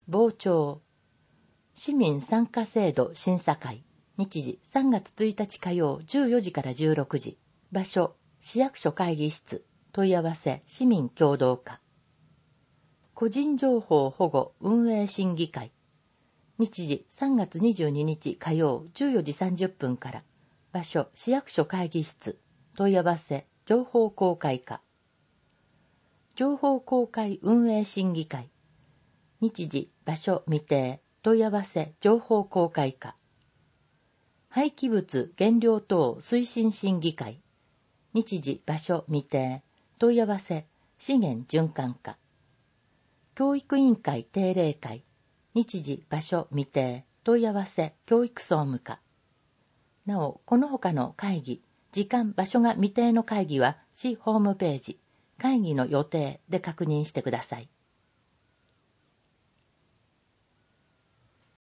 傍聴。市民参加制度審査会。日時3月1日火曜14時から16時。場所、市役所会議室。問い合わせ、市民協同課。個人情報保護運営審議会。日時3月22日火曜14時30分から。場所、市役所会議室。問い合わせ、情報公開課。情報公開運営審議会。日時、場所未定。問い合わせ、情報公開課。廃棄物原料等推進審議会。日時、場所未定。問い合わせ、資源循環課。教育委員会定例会。日時、場所未定。問い合わせ、教育総務課。なお、この他の会議、時間、場所が未定の会議は、市ホームページ、会議の予定で確認してください。